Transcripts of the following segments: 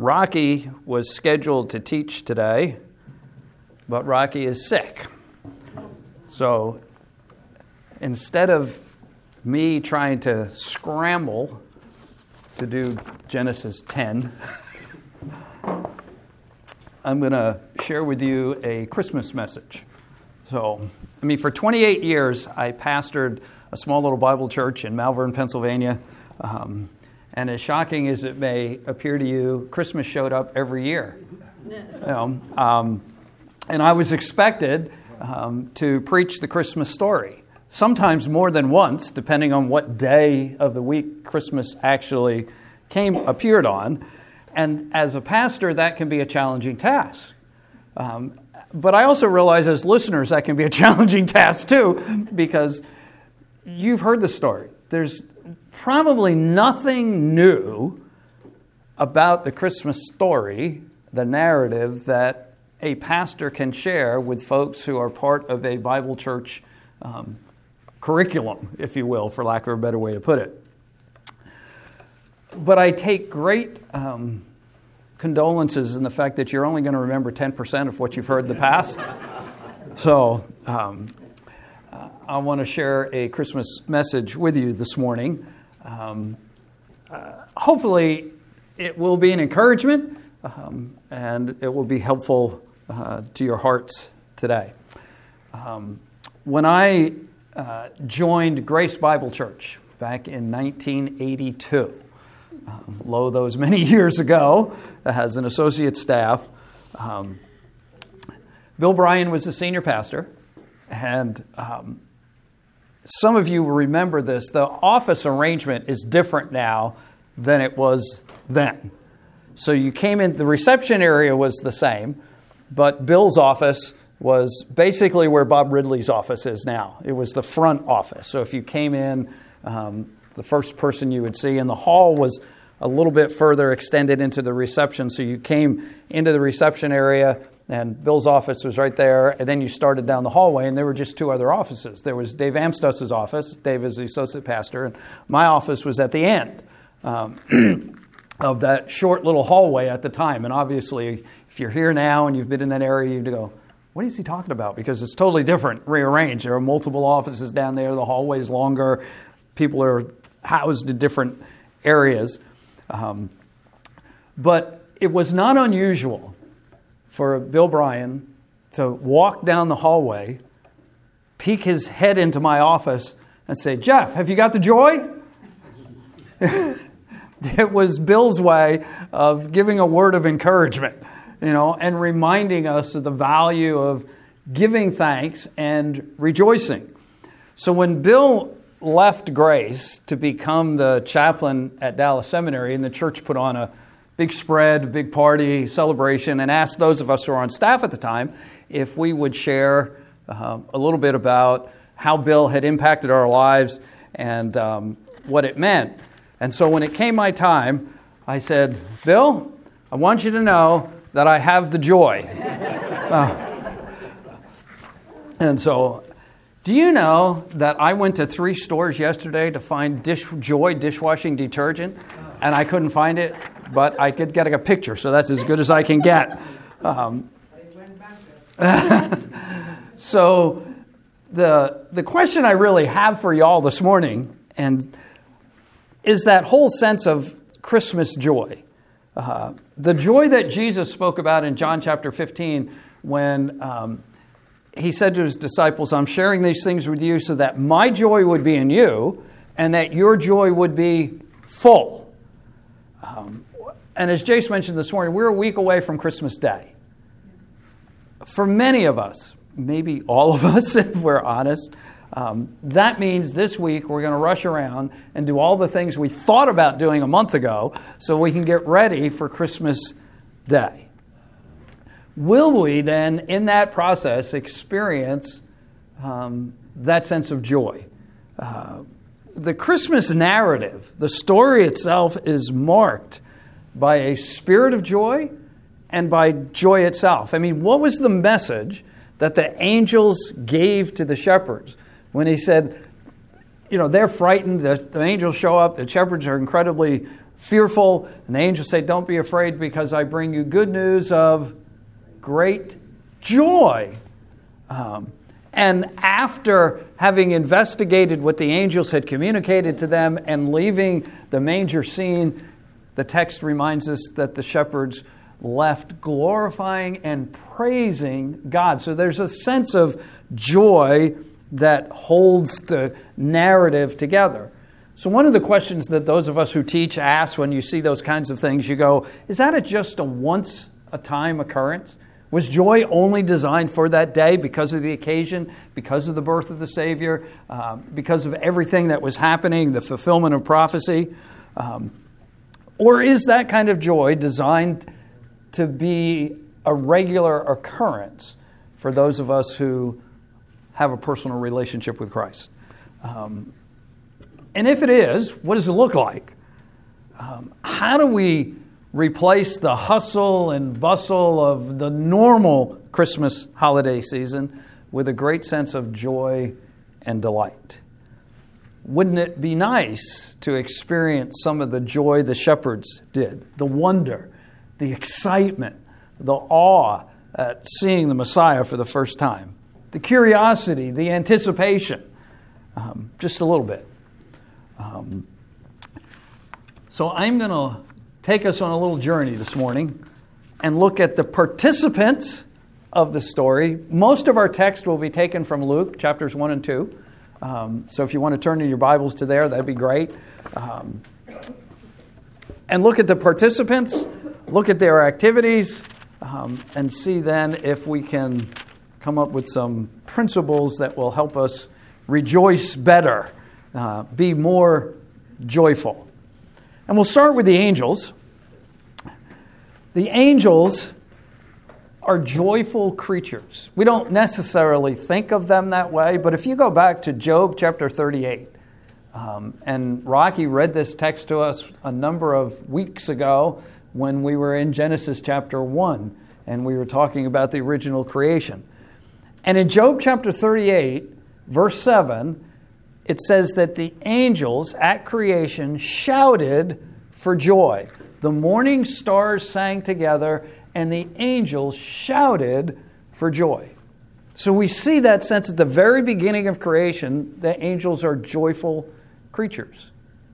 Rocky was scheduled to teach today, but Rocky is sick. So instead of me trying to scramble to do Genesis 10, I'm going to share with you a Christmas message. So, for 28 years, I pastored a small little Bible church in Malvern, Pennsylvania. And as shocking as it may appear to you, Christmas showed up every year. And I was expected to preach the Christmas story, sometimes more than once, depending on what day of the week Christmas actually appeared on. And as a pastor, that can be a challenging task. But I also realize as listeners, that can be a challenging task too, because you've heard the story. There's probably nothing new about the Christmas story, the narrative, that a pastor can share with folks who are part of a Bible church curriculum, if you will, for lack of a better way to put it. But I take great condolences in the fact that you're only going to remember 10% of what you've heard in the past. So I want to share a Christmas message with you this morning. Hopefully it will be an encouragement and it will be helpful to your hearts today. When I joined Grace Bible Church back in 1982, those many years ago, as an associate staff, Bill Bryan was the senior pastor, and some of you will remember this. The office arrangement is different now than it was then. So you came in, the reception area was the same, but Bill's office was basically where Bob Ridley's office is now. It was the front office. So if you came in, the first person you would see, and the hall was a little bit further extended into the reception. So you came into the reception area, and Bill's office was right there, and then you started down the hallway, and there were just two other offices. There was Dave Amstos's office. Dave is the associate pastor, and my office was at the end of that short little hallway at the time. And obviously, if you're here now and you've been in that area, you go, what is he talking about? Because it's totally different, rearranged. There are multiple offices down there. The hallway is longer. People are housed in different areas. But it was not unusual for Bill Bryan to walk down the hallway, peek his head into my office, and say, Jeff, have you got the joy? It was Bill's way of giving a word of encouragement, and reminding us of the value of giving thanks and rejoicing. So when Bill left Grace to become the chaplain at Dallas Seminary, and the church put on a big spread, a big party, celebration, and asked those of us who were on staff at the time if we would share a little bit about how Bill had impacted our lives and what it meant. And so when it came my time, I said, Bill, I want you to know that I have the joy. And so, do you know that I went to 3 stores yesterday to find Joy dishwashing detergent, and I couldn't find it, but I could get a picture, so that's as good as I can get. So the question I really have for you all this morning and is that whole sense of Christmas joy. The joy that Jesus spoke about in John chapter 15 when he said to his disciples, I'm sharing these things with you so that my joy would be in you and that your joy would be full. And as Jace mentioned this morning, we're a week away from Christmas Day. For many of us, maybe all of us, if we're honest, that means this week we're going to rush around and do all the things we thought about doing a month ago so we can get ready for Christmas Day. Will we then, in that process, experience that sense of joy? The Christmas narrative, the story itself, is marked by a spirit of joy and by joy itself. What was the message that the angels gave to the shepherds when he said, they're frightened, the angels show up, the shepherds are incredibly fearful. And the angels say, don't be afraid because I bring you good news of great joy. And after having investigated what the angels had communicated to them and leaving the manger scene, the text reminds us that the shepherds left glorifying and praising God. So there's a sense of joy that holds the narrative together. So one of the questions that those of us who teach ask when you see those kinds of things, you go, is that just a once-a-time occurrence? Was joy only designed for that day because of the occasion, because of the birth of the Savior, because of everything that was happening, the fulfillment of prophecy? Or is that kind of joy designed to be a regular occurrence for those of us who have a personal relationship with Christ? And if it is, what does it look like? How do we replace the hustle and bustle of the normal Christmas holiday season with a great sense of joy and delight? Wouldn't it be nice to experience some of the joy the shepherds did, the wonder, the excitement, the awe at seeing the Messiah for the first time, the curiosity, the anticipation, just a little bit. So I'm going to take us on a little journey this morning and look at the participants of the story. Most of our text will be taken from Luke, chapters 1 and 2. So if you want to turn in your Bibles to there, that'd be great. And look at the participants, look at their activities, and see then if we can come up with some principles that will help us rejoice better, be more joyful. And we'll start with the angels. The angels are joyful creatures. We don't necessarily think of them that way, but if you go back to Job chapter 38, and Rocky read this text to us a number of weeks ago when we were in Genesis chapter 1, and we were talking about the original creation. And in Job chapter 38, verse 7, it says that the angels at creation shouted for joy. The morning stars sang together, and the angels shouted for joy. So we see that sense at the very beginning of creation, the angels are joyful creatures.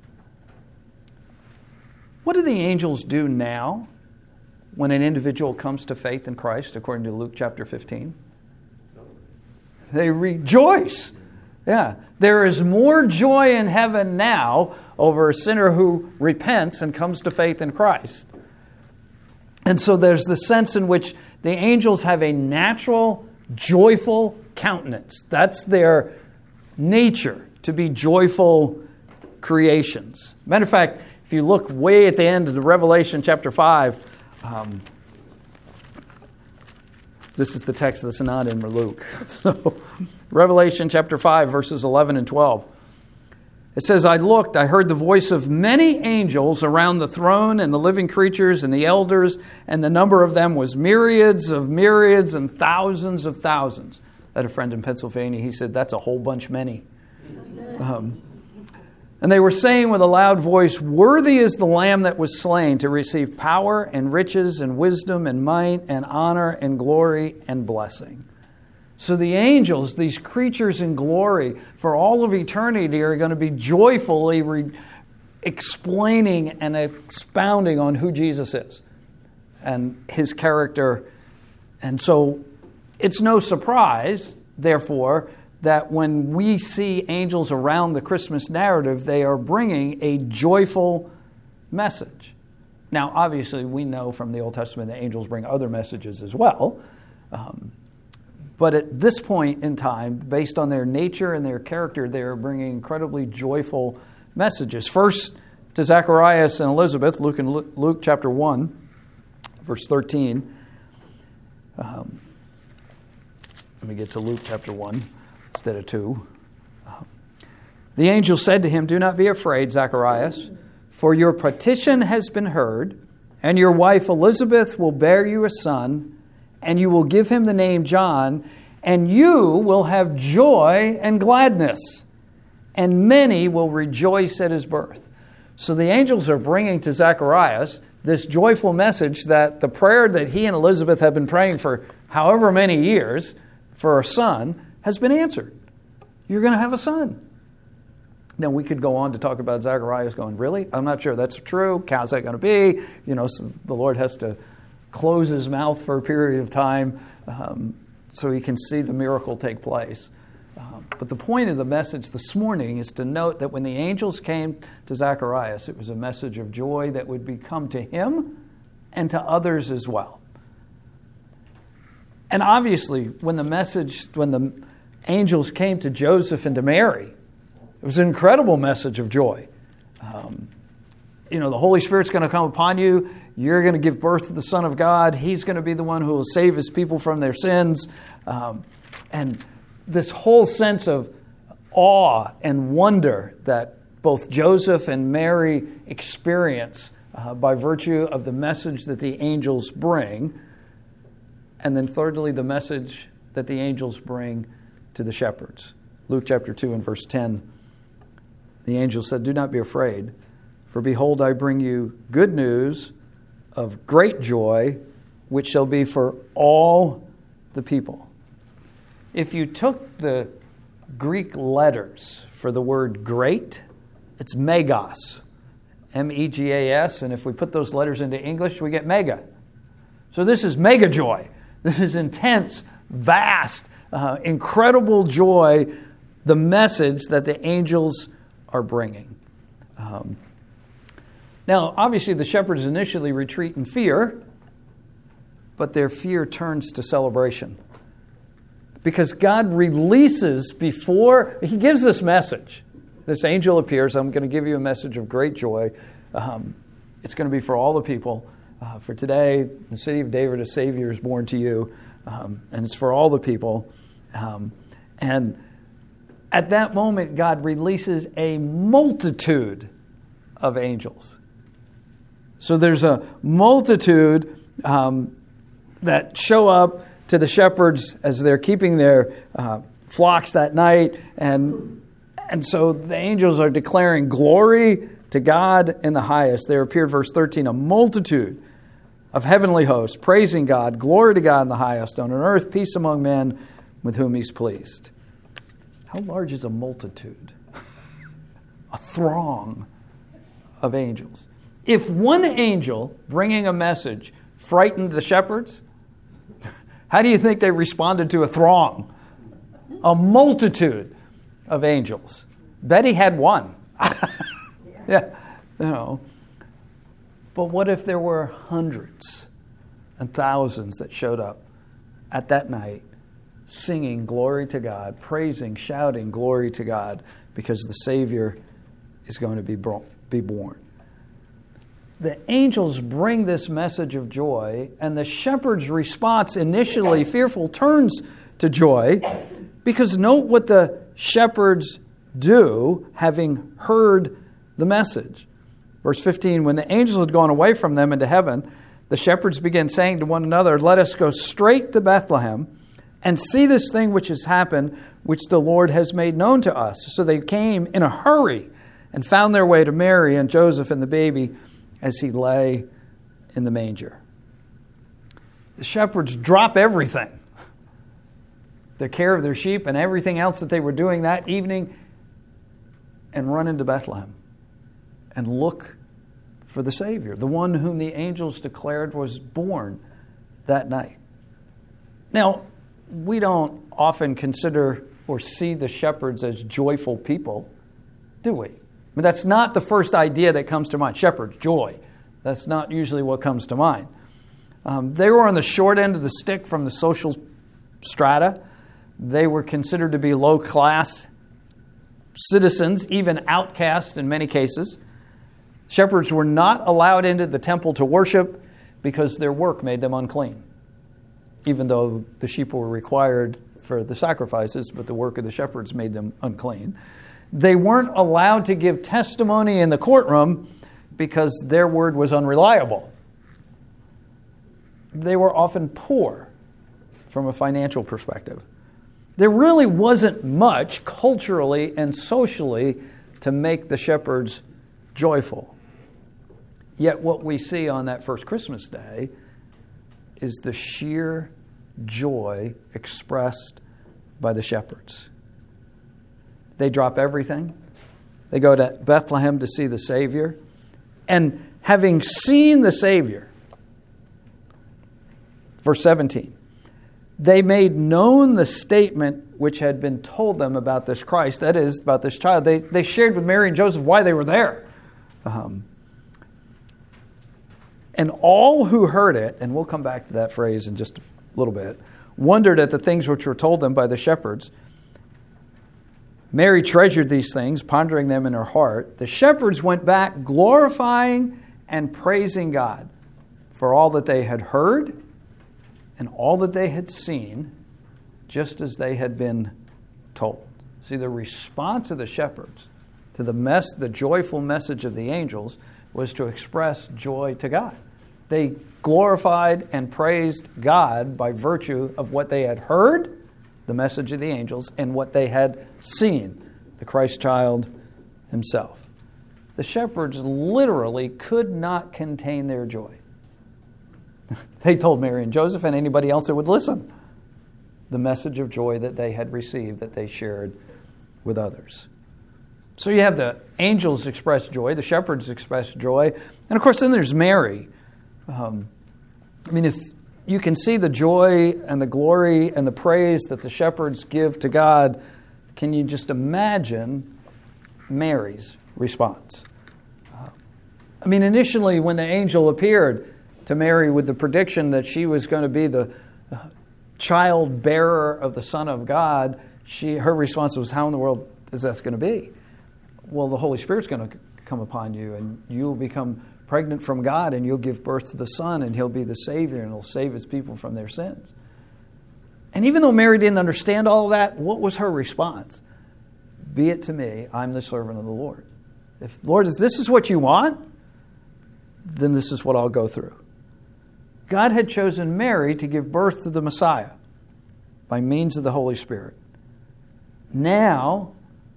What do the angels do now when an individual comes to faith in Christ, according to Luke chapter 15? They rejoice. Yeah. There is more joy in heaven now over a sinner who repents and comes to faith in Christ. And so there's the sense in which the angels have a natural, joyful countenance. That's their nature, to be joyful creations. Matter of fact, if you look way at the end of the Revelation chapter 5, this is the text that's not in Luke. So, Revelation chapter 5, verses 11 and 12. It says, I looked, I heard the voice of many angels around the throne and the living creatures and the elders, and the number of them was myriads and thousands of thousands. I had a friend in Pennsylvania, he said, that's a whole bunch many. And they were saying with a loud voice, worthy is the Lamb that was slain to receive power and riches and wisdom and might and honor and glory and blessing. So the angels, these creatures in glory, for all of eternity are going to be joyfully explaining and expounding on who Jesus is and his character. And so it's no surprise, therefore, that when we see angels around the Christmas narrative, they are bringing a joyful message. Now, obviously, we know from the Old Testament that angels bring other messages as well. But at this point in time, based on their nature and their character, they are bringing incredibly joyful messages. First, to Zacharias and Elizabeth, Luke chapter 1, verse 13. Let me get to Luke chapter 1 instead of 2. The angel said to him, do not be afraid, Zacharias, for your petition has been heard, and your wife Elizabeth will bear you a son, and you will give him the name John, and you will have joy and gladness, and many will rejoice at his birth. So the angels are bringing to Zacharias this joyful message that the prayer that he and Elizabeth have been praying for however many years for a son has been answered. You're going to have a son. Now, we could go on to talk about Zacharias going, really? I'm not sure that's true. How's that going to be? So the Lord has to close his mouth for a period of time so he can see the miracle take place. But the point of the message this morning is to note that when the angels came to Zacharias, it was a message of joy that would become to him and to others as well. And obviously, when the angels came to Joseph and to Mary, it was an incredible message of joy. The Holy Spirit's going to come upon you. You're going to give birth to the Son of God. He's going to be the one who will save his people from their sins. And this whole sense of awe and wonder that both Joseph and Mary experience by virtue of the message that the angels bring. And then thirdly, the message that the angels bring to the shepherds. Luke chapter 2 and verse 10. The angel said, "Do not be afraid, for behold, I bring you good news of great joy, which shall be for all the people." If you took the Greek letters for the word great, it's megas, M-E-G-A-S, and if we put those letters into English, we get mega. So this is mega joy. This is intense, vast, incredible joy, the message that the angels are bringing. Now, obviously, the shepherds initially retreat in fear, but their fear turns to celebration. Because God releases before he gives this message. This angel appears, I'm going to give you a message of great joy. It's going to be for all the people. For today, the city of David, a Savior is born to you. And it's for all the people. And at that moment, God releases a multitude of angels. So there's a multitude that show up to the shepherds as they're keeping their flocks that night. And so the angels are declaring glory to God in the highest. There appeared, verse 13, a multitude of heavenly hosts praising God, glory to God in the highest, on earth peace among men with whom he's pleased. How large is a multitude? A throng of angels. If one angel bringing a message frightened the shepherds, how do you think they responded to a throng? A multitude of angels. Betty had one. Yeah, But what if there were hundreds and thousands that showed up at that night singing glory to God, praising, shouting glory to God because the Savior is going to be born? The angels bring this message of joy, and the shepherd's response, initially fearful, turns to joy, because note what the shepherds do, having heard the message. Verse 15, when the angels had gone away from them into heaven, the shepherds began saying to one another, "Let us go straight to Bethlehem and see this thing which has happened, which the Lord has made known to us." So they came in a hurry and found their way to Mary and Joseph and the baby as he lay in the manger. The shepherds drop everything, the care of their sheep and everything else that they were doing that evening, and run into Bethlehem and look for the Savior, the one whom the angels declared was born that night. Now, we don't often consider or see the shepherds as joyful people, do we? But that's not the first idea that comes to mind. Shepherds, joy. That's not usually what comes to mind. They were on the short end of the stick from the social strata. They were considered to be low-class citizens, even outcasts in many cases. Shepherds were not allowed into the temple to worship because their work made them unclean, even though the sheep were required for the sacrifices, but the work of the shepherds made them unclean. They weren't allowed to give testimony in the courtroom because their word was unreliable. They were often poor from a financial perspective. There really wasn't much culturally and socially to make the shepherds joyful. Yet what we see on that first Christmas day is the sheer joy expressed by the shepherds. They drop everything. They go to Bethlehem to see the Savior. And having seen the Savior, verse 17, they made known the statement which had been told them about this Christ, that is, about this child. They shared with Mary and Joseph why they were there. And all who heard it, and we'll come back to that phrase in just a little bit, wondered at the things which were told them by the shepherds. Mary treasured these things, pondering them in her heart. The shepherds went back, glorifying and praising God for all that they had heard and all that they had seen, just as they had been told. See, the response of the shepherds to the joyful message of the angels was to express joy to God. They glorified and praised God by virtue of what they had heard, the message of the angels, and what they had seen, the Christ child himself. The shepherds literally could not contain their joy. They told Mary and Joseph and anybody else that would listen the message of joy that they had received, that they shared with others. So you have the angels express joy, the shepherds express joy, and of course then there's Mary. If you can see the joy and the glory and the praise that the shepherds give to God, can you just imagine Mary's response? Initially when the angel appeared to Mary with the prediction that she was going to be the child bearer of the Son of God, her response was, how in the world is that going to be? Well, the Holy Spirit's going to come upon you, and you'll become pregnant from God, and you'll give birth to the Son, and he'll be the Savior, and he'll save his people from their sins. And even though Mary didn't understand all of that, what was her response? Be it to me, I'm the servant of the Lord. If, Lord, if this is what you want, then this is what I'll go through. God had chosen Mary to give birth to the Messiah by means of the Holy Spirit. Now,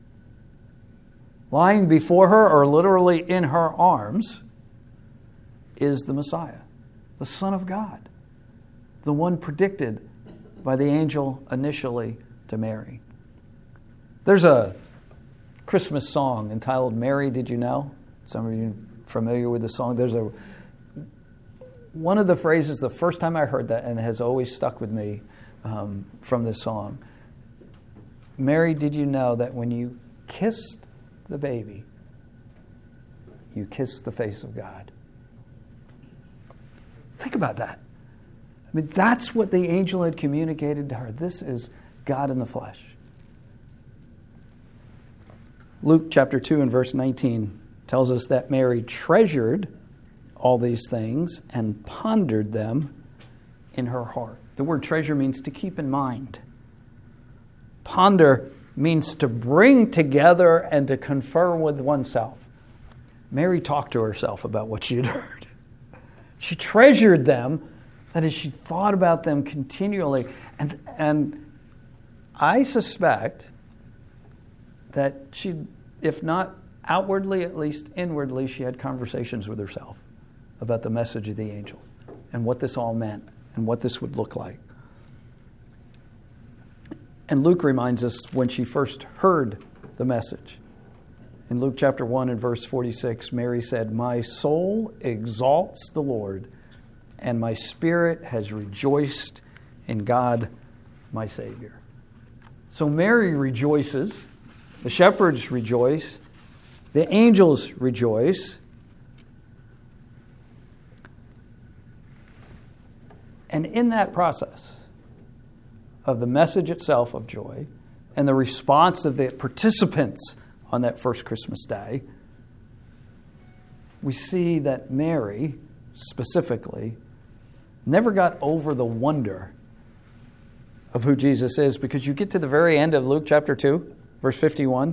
lying before her, or literally in her arms, is the Messiah, the Son of God, the one predicted by the angel initially to Mary. There's a Christmas song entitled Mary, Did You Know? Some of you familiar with the song. There's one of the phrases, the first time I heard that, and it has always stuck with me from this song. Mary, did you know that when you kissed the baby, you kissed the face of God? Think about that. That's what the angel had communicated to her. This is God in the flesh. Luke chapter 2 and verse 19 tells us that Mary treasured all these things and pondered them in her heart. The word treasure means to keep in mind. Ponder means to bring together and to confer with oneself. Mary talked to herself about what she had heard. She treasured them, that is, she thought about them continually. And I suspect that she, if not outwardly, at least inwardly, she had conversations with herself about the message of the angels and what this all meant and what this would look like. And Luke reminds us when she first heard the message. In Luke chapter 1 and verse 46, Mary said, "My soul exalts the Lord, and my spirit has rejoiced in God, my Savior." So Mary rejoices, the shepherds rejoice, the angels rejoice. And in that process of the message itself of joy and the response of the participants on that first Christmas day, we see that Mary, specifically, never got over the wonder of who Jesus is, because you get to the very end of Luke chapter 2, verse 51.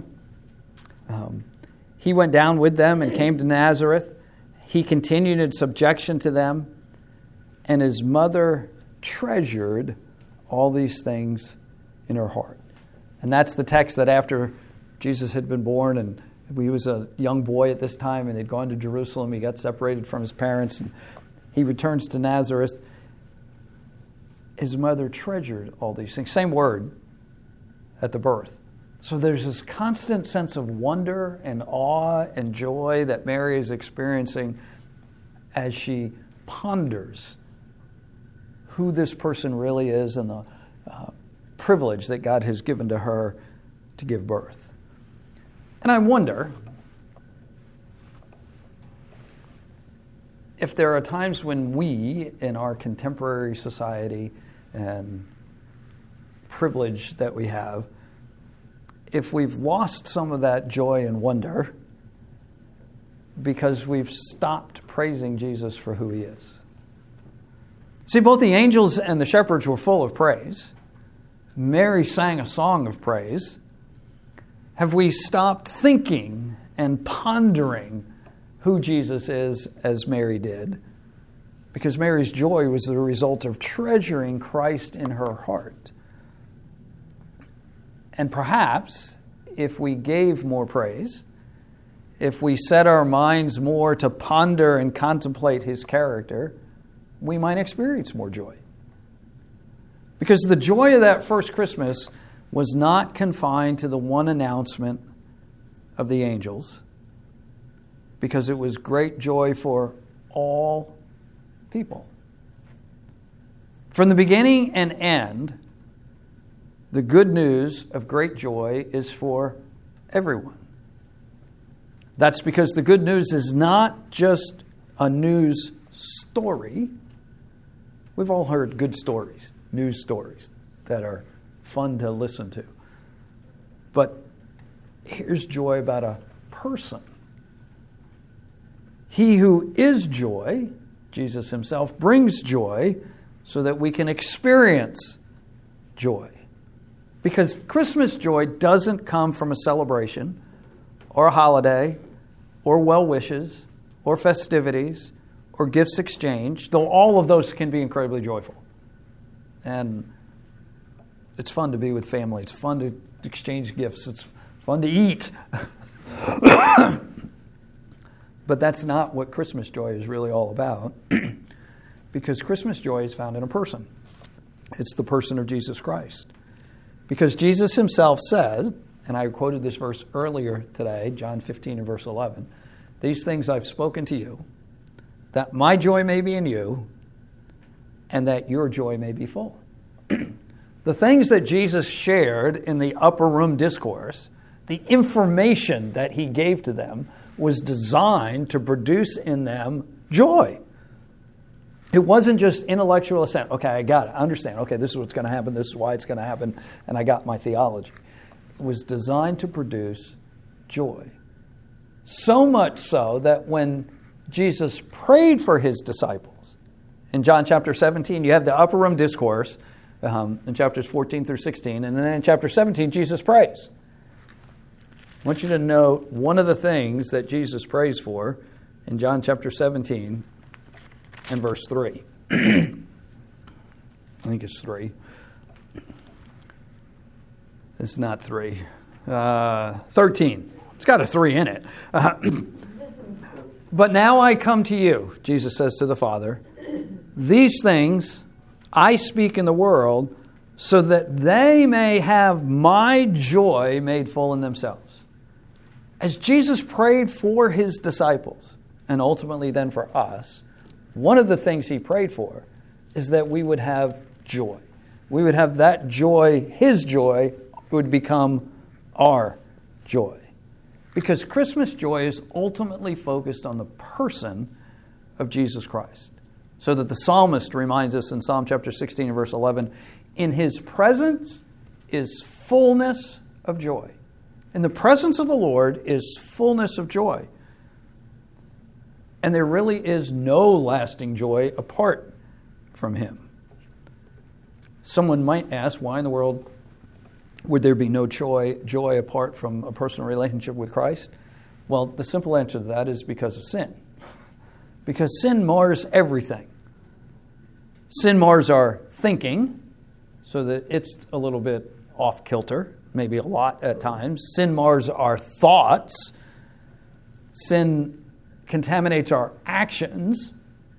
He went down with them and came to Nazareth. He continued in subjection to them, and his mother treasured all these things in her heart. And that's the text that after Jesus had been born and He was a young boy at this time, and they'd gone to Jerusalem. He got separated from his parents, and he returns to Nazareth. His mother treasured all these things. Same word at the birth. So there's this constant sense of wonder and awe and joy that Mary is experiencing as she ponders who this person really is and the privilege that God has given to her to give birth. And I wonder if there are times when we, in our contemporary society and privilege that we have, if we've lost some of that joy and wonder because we've stopped praising Jesus for who he is. See, both the angels and the shepherds were full of praise. Mary sang a song of praise. Have we stopped thinking and pondering who Jesus is as Mary did? Because Mary's joy was the result of treasuring Christ in her heart. And perhaps if we gave more praise, if we set our minds more to ponder and contemplate his character, we might experience more joy. Because the joy of that first Christmas was not confined to the one announcement of the angels, because it was great joy for all people. From the beginning and end, the good news of great joy is for everyone. That's because the good news is not just a news story. We've all heard good stories, news stories that are fun to listen to. But here's joy about a person. He who is joy, Jesus himself, brings joy so that we can experience joy. Because Christmas joy doesn't come from a celebration or a holiday or well wishes or festivities or gifts exchanged, though all of those can be incredibly joyful. And it's fun to be with family. It's fun to exchange gifts. It's fun to eat. But that's not what Christmas joy is really all about. Because Christmas joy is found in a person. It's the person of Jesus Christ. Because Jesus himself says, and I quoted this verse earlier today, John 15 and verse 11, "These things I've spoken to you, that my joy may be in you, and that your joy may be full." The things that Jesus shared in the upper room discourse, the information that he gave to them, was designed to produce in them joy. It wasn't just intellectual assent. Okay, I got it. I understand. Okay, this is what's going to happen. This is why it's going to happen. And I got my theology. It was designed to produce joy. So much so that when Jesus prayed for his disciples, in John chapter 17, you have the upper room discourse in chapters 14 through 16. And then in chapter 17, Jesus prays. I want you to note one of the things that Jesus prays for in John chapter 17 and verse 3. I think it's 3. It's not 3. 13. It's got a 3 in it. "But now I come to you," Jesus says to the Father, "these things I speak in the world so that they may have my joy made full in themselves." As Jesus prayed for his disciples, and ultimately then for us, one of the things he prayed for is that we would have joy. We would have that joy, his joy, would become our joy. Because Christmas joy is ultimately focused on the person of Jesus Christ. So that the psalmist reminds us in Psalm chapter 16 and verse 11, "In his presence is fullness of joy." In the presence of the Lord is fullness of joy. And there really is no lasting joy apart from him. Someone might ask, why in the world would there be no joy apart from a personal relationship with Christ? Well, the simple answer to that is because of sin. Because sin mars everything. Sin mars our thinking, so that it's a little bit off kilter, maybe a lot at times. Sin mars our thoughts, Sin contaminates our actions.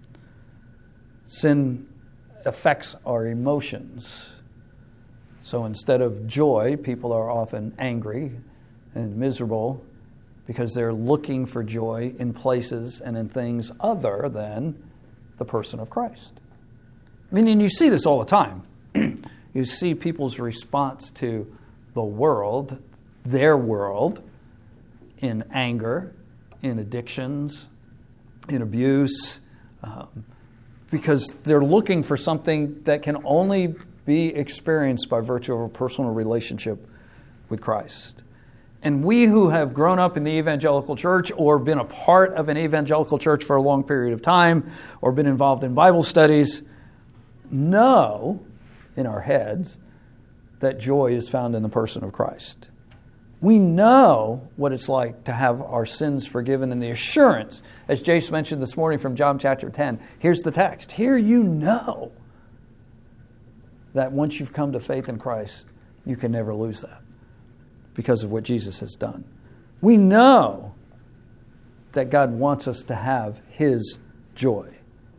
Sin affects our emotions. So instead of joy, people are often angry and miserable because they're looking for joy in places and in things other than the person of Christ. I mean, and you see this all the time. You see people's response to the world, their world, in anger, in addictions, in abuse, because they're looking for something that can only be experienced by virtue of a personal relationship with Christ. And we who have grown up in the evangelical church or been a part of an evangelical church for a long period of time or been involved in Bible studies know in our heads that joy is found in the person of Christ. We know what it's like to have our sins forgiven and the assurance, as Jace mentioned this morning from John chapter 10. Here's the text. Here you know that once you've come to faith in Christ, you can never lose that because of what Jesus has done. We know that God wants us to have His joy.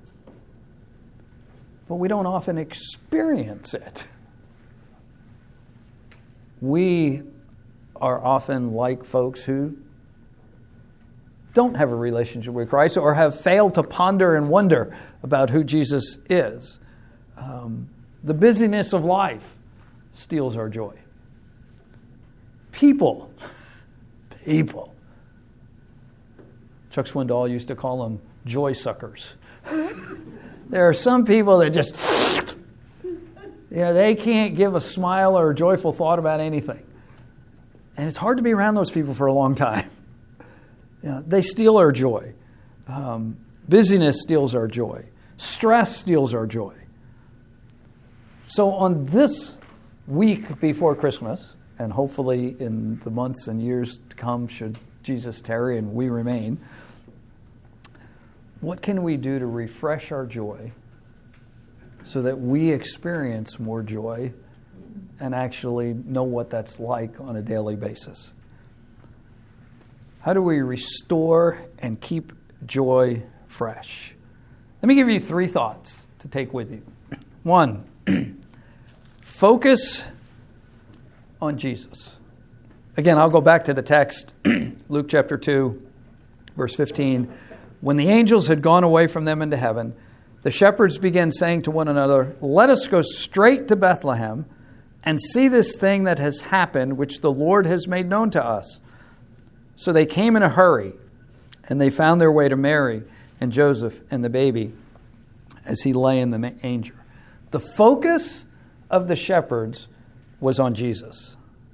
But we don't often experience it. We are often like folks who don't have a relationship with Christ or have failed to ponder and wonder about who Jesus is. The busyness of life steals our joy. People. Chuck Swindoll used to call them joy suckers. There are some people that just, they can't give a smile or a joyful thought about anything. And it's hard to be around those people for a long time. They steal our joy. Busyness steals our joy. Stress steals our joy. So on this week before Christmas, and hopefully in the months and years to come, should Jesus tarry and we remain, what can we do to refresh our joy so that we experience more joy and actually know what that's like on a daily basis? How do we restore and keep joy fresh? Let me give you 3 thoughts to take with you. 1, focus on Jesus. Again, I'll go back to the text, Luke chapter 2, verse 15. When the angels had gone away from them into heaven, the shepherds began saying to one another, "Let us go straight to Bethlehem and see this thing that has happened, which the Lord has made known to us." So they came in a hurry, and they found their way to Mary and Joseph and the baby as he lay in the manger. The focus of the shepherds was on Jesus.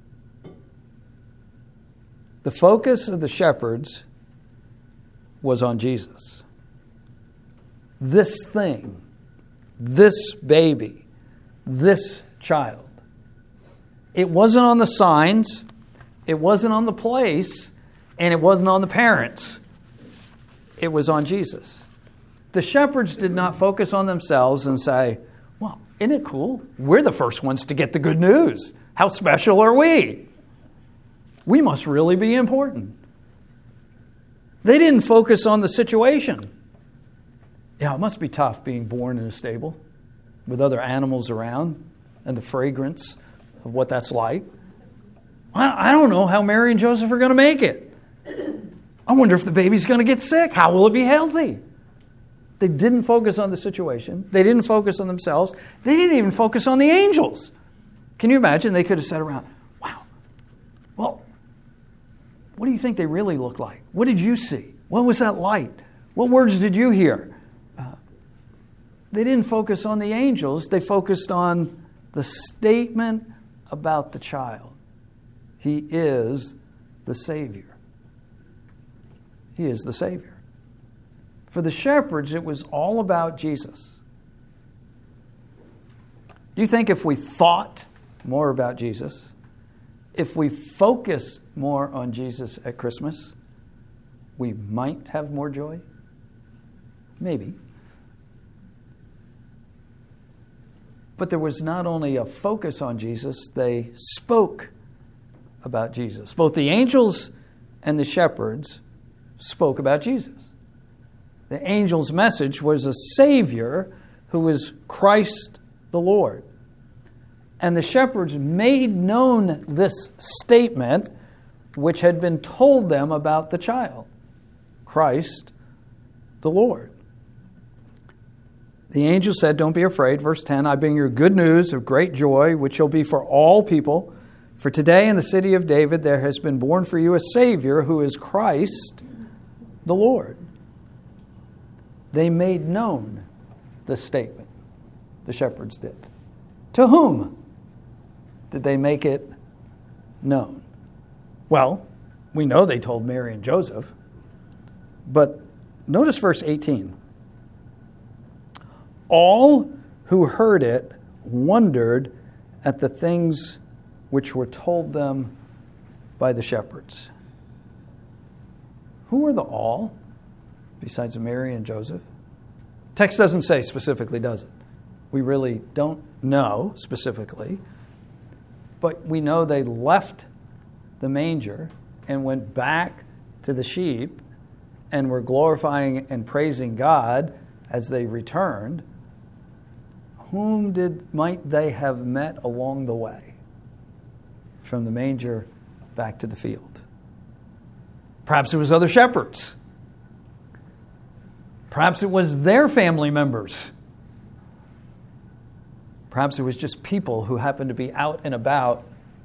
The focus of the shepherds was on Jesus. This thing, this baby, this child. It wasn't on the signs, it wasn't on the place, and it wasn't on the parents. It was on Jesus. The shepherds did not focus on themselves and say, "Well, isn't it cool? We're the first ones to get the good news. How special are we? We must really be important." They didn't focus on the situation. Yeah, it must be tough being born in a stable with other animals around and the fragrance of what that's like. I don't know how Mary and Joseph are going to make it. I wonder if the baby's going to get sick. How will it be healthy? They didn't focus on the situation. They didn't focus on themselves. They didn't even focus on the angels. Can you imagine? They could have sat around, "Wow, well, what do you think they really look like? What did you see? What was that light? What words did you hear?" They didn't focus on the angels. They focused on the statement about the child. He is the Savior. He is the Savior. For the shepherds, it was all about Jesus. Do you think if we thought more about Jesus, if we focused more on Jesus at Christmas, we might have more joy? Maybe. But there was not only a focus on Jesus, they spoke about Jesus. Both the angels and the shepherds spoke about Jesus. The angel's message was a Savior who is Christ the Lord. And the shepherds made known this statement which had been told them about the child, Christ the Lord. The angel said, don't be afraid. Verse 10, I bring you good news of great joy, which shall be for all people. For today in the city of David there has been born for you a Savior who is Christ the Lord. They made known the statement. The shepherds did. To whom did they make it known? Well, we know they told Mary and Joseph. But notice verse 18. All who heard it wondered at the things which were told them by the shepherds. Who were the all besides Mary and Joseph? Text doesn't say specifically, does it? We really don't know specifically. But we know they left the manger and went back to the sheep and were glorifying and praising God as they returned. Whom might they have met along the way from the manger back to the field? Perhaps it was other shepherds. Perhaps it was their family members. Perhaps it was just people who happened to be out and about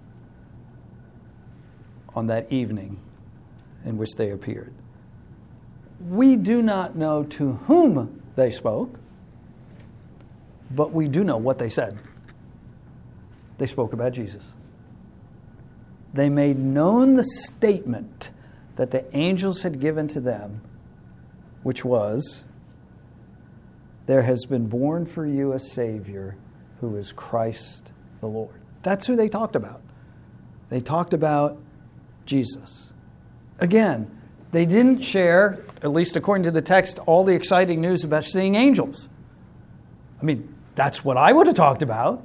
on that evening in which they appeared. We do not know to whom they spoke, but we do know what they said. They spoke about Jesus. They made known the statement that the angels had given to them, which was, there has been born for you a Savior who is Christ the Lord. That's who they talked about. They talked about Jesus. Again, they didn't share, at least according to the text, all the exciting news about seeing angels. I mean, that's what I would have talked about.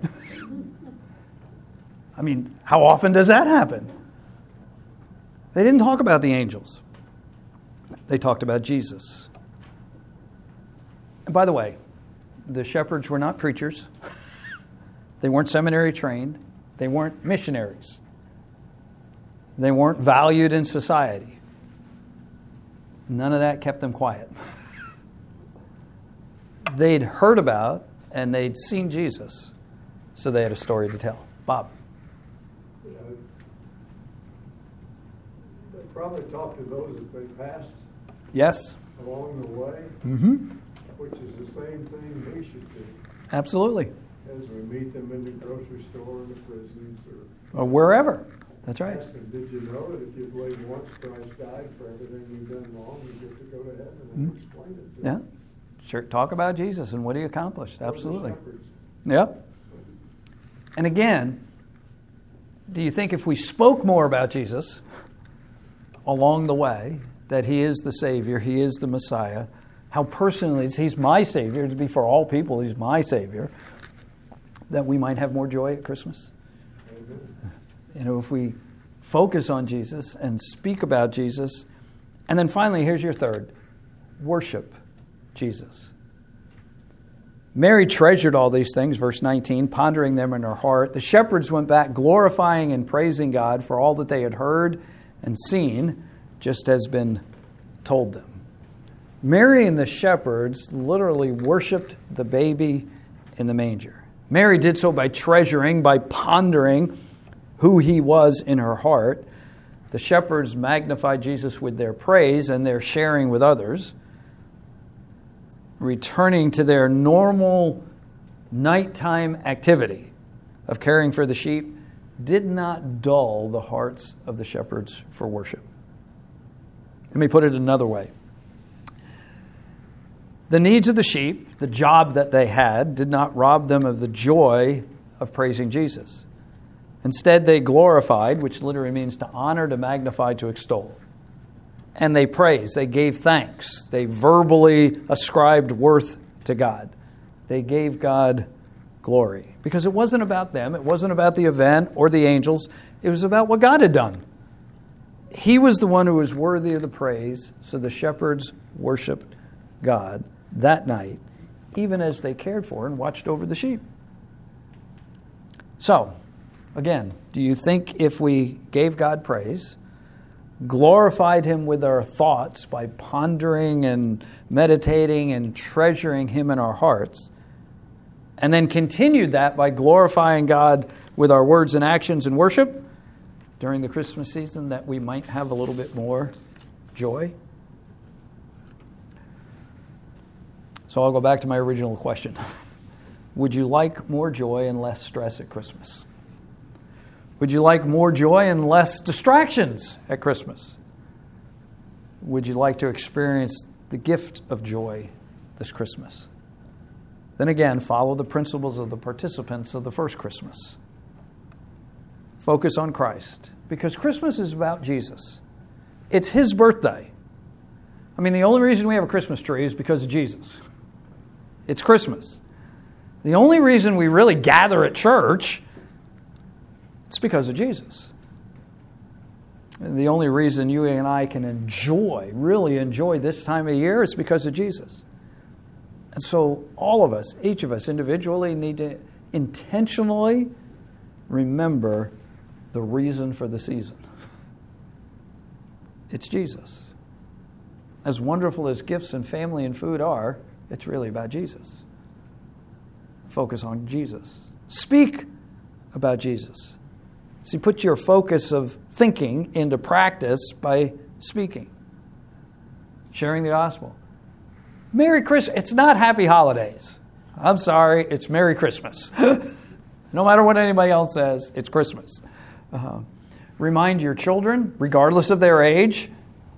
I mean, how often does that happen? They didn't talk about the angels. They talked about Jesus. And by the way, the shepherds were not preachers. They weren't seminary trained. They weren't missionaries. They weren't valued in society. None of that kept them quiet. They'd heard about and they'd seen Jesus, so they had a story to tell. Bob. They probably talked to those that they passed Yes. along the way, which is the same thing we should do. Absolutely. As we meet them in the grocery store, in the prisons, Or wherever. That's right. ask them, did you know that if you believe once Christ died for everything you've done wrong, you get to go to heaven? And explain it to Yeah. them. Sure. Talk about Jesus and what he accomplished. Those are Absolutely. shepherds. Yep. And again, do you think if we spoke more about Jesus along the way, that he is the Savior, he is the Messiah, how personally he's my Savior, to be for all people, he's my Savior, that we might have more joy at Christmas? Amen. You know, if we focus on Jesus and speak about Jesus. And then finally, here's your third. Worship Jesus. Mary treasured all these things, verse 19, pondering them in her heart. The shepherds went back glorifying and praising God for all that they had heard and seen, just as been told them. Mary and the shepherds literally worshiped the baby in the manger. Mary did so by treasuring, by pondering who he was in her heart. The shepherds magnified Jesus with their praise and their sharing with others, returning to their normal nighttime activity of caring for the sheep did not dull the hearts of the shepherds for worship. Let me put it another way. The needs of the sheep, the job that they had, did not rob them of the joy of praising Jesus. Instead, they glorified, which literally means to honor, to magnify, to extol. And they praised, they gave thanks, they verbally ascribed worth to God. They gave God glory. Because it wasn't about them, it wasn't about the event or the angels, it was about what God had done. He was the one who was worthy of the praise, so the shepherds worshiped God that night, even as they cared for and watched over the sheep. So, again, do you think if we gave God praise, glorified Him with our thoughts by pondering and meditating and treasuring Him in our hearts, and then continued that by glorifying God with our words and actions in worship during the Christmas season, that we might have a little bit more joy? So I'll go back to my original question. Would you like more joy and less stress at Christmas? Would you like more joy and less distractions at Christmas? Would you like to experience the gift of joy this Christmas? Then again, follow the principles of the participants of the first Christmas. Focus on Christ, because Christmas is about Jesus. It's His birthday. I mean, the only reason we have a Christmas tree is because of Jesus. It's Christmas. The only reason we really gather at church, it's because of Jesus. The only reason you and I can really enjoy this time of year is because of Jesus. And so all of us, each of us individually, need to intentionally remember the reason for the season. It's Jesus. As wonderful as gifts and family and food are, it's really about Jesus. Focus on Jesus. Speak about Jesus. See, put your focus of thinking into practice by speaking. Sharing the gospel. Merry Christmas. It's not Happy Holidays. I'm sorry, it's Merry Christmas. No matter what anybody else says, it's Christmas. Remind your children, regardless of their age,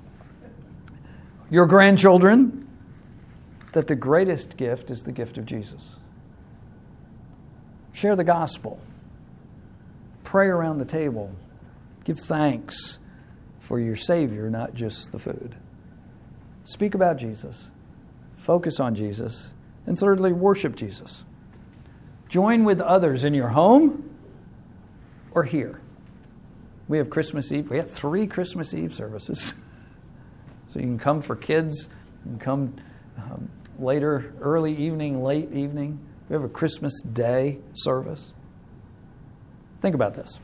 your grandchildren, that the greatest gift is the gift of Jesus. Share the gospel. Pray around the table. Give thanks for your Savior, not just the food. Speak about Jesus. Focus on Jesus. And thirdly, worship Jesus. Join with others in your home or here. We have Christmas Eve. We have 3 Christmas Eve services. So you can come for kids. You can come later, early evening, late evening. We have a Christmas Day service. Think about this.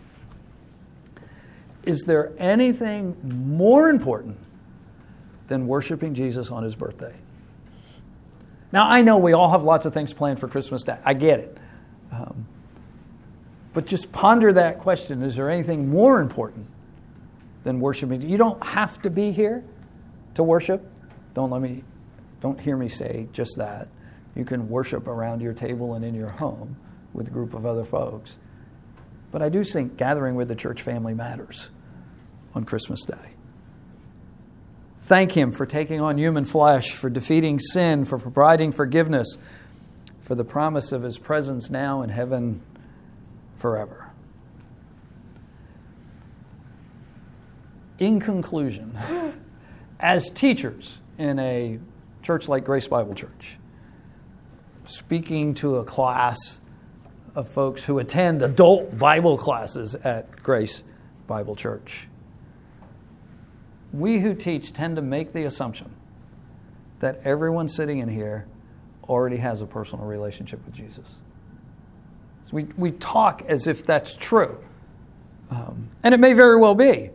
Is there anything more important than worshiping Jesus on His birthday? Now, I know we all have lots of things planned for Christmas Day. I get it. But just ponder that question. Is there anything more important than worshiping? You don't have to be here to worship. Don't hear me say just that. You can worship around your table and in your home with a group of other folks. But I do think gathering with the church family matters on Christmas Day. Thank Him for taking on human flesh, for defeating sin, for providing forgiveness, for the promise of His presence now in heaven forever. In conclusion, as teachers in a church like Grace Bible Church, speaking to a class of folks who attend adult Bible classes at Grace Bible Church, we who teach tend to make the assumption that everyone sitting in here already has a personal relationship with Jesus. So we talk as if that's true. And it may very well be.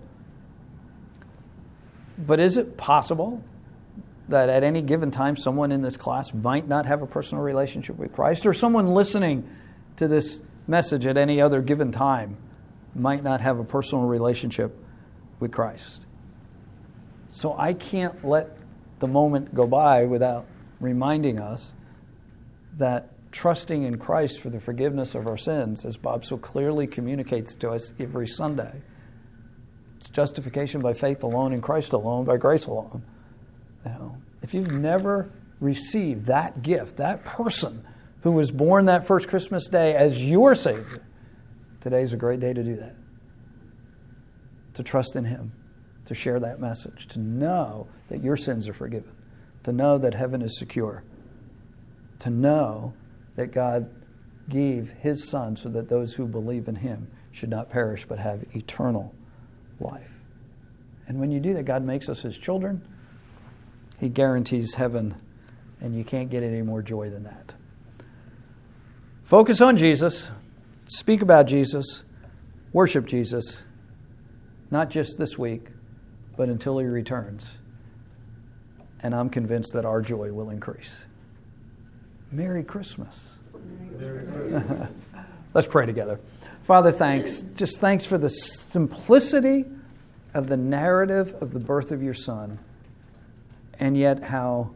But is it possible that at any given time someone in this class might not have a personal relationship with Christ, or someone listening to this message at any other given time might not have a personal relationship with Christ? So I can't let the moment go by without reminding us that trusting in Christ for the forgiveness of our sins, as Bob so clearly communicates to us every Sunday, it's justification by faith alone, in Christ alone, by grace alone. If you've never received that gift, that person who was born that first Christmas day as your Savior, today's a great day to do that. To trust in Him, to share that message, to know that your sins are forgiven, to know that heaven is secure, to know that God gave His Son so that those who believe in Him should not perish but have eternal life. And when you do that, God makes us His children. He guarantees heaven, and you can't get any more joy than that. Focus on Jesus. Speak about Jesus. Worship Jesus. Not just this week, but until He returns. And I'm convinced that our joy will increase. Merry Christmas. Merry Christmas. Let's pray together. Father, thanks. Just thanks for the simplicity of the narrative of the birth of your Son, and yet how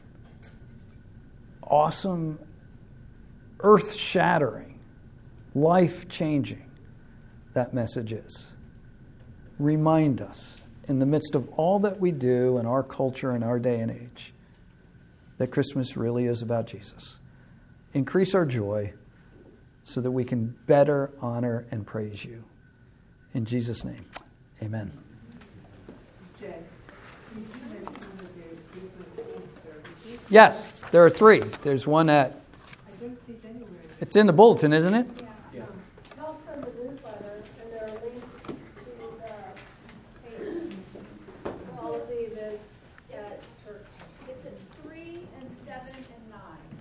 awesome, earth-shattering, life-changing that message is. Remind us, in the midst of all that we do in our culture and our day and age, that Christmas really is about Jesus. Increase our joy so that we can better honor and praise you. In Jesus' name, amen. Jay, did you mention that there's Christmas Eve services? Yes, there are 3. There's one at, I don't see it anywhere. it's in the bulletin, isn't it? Yeah.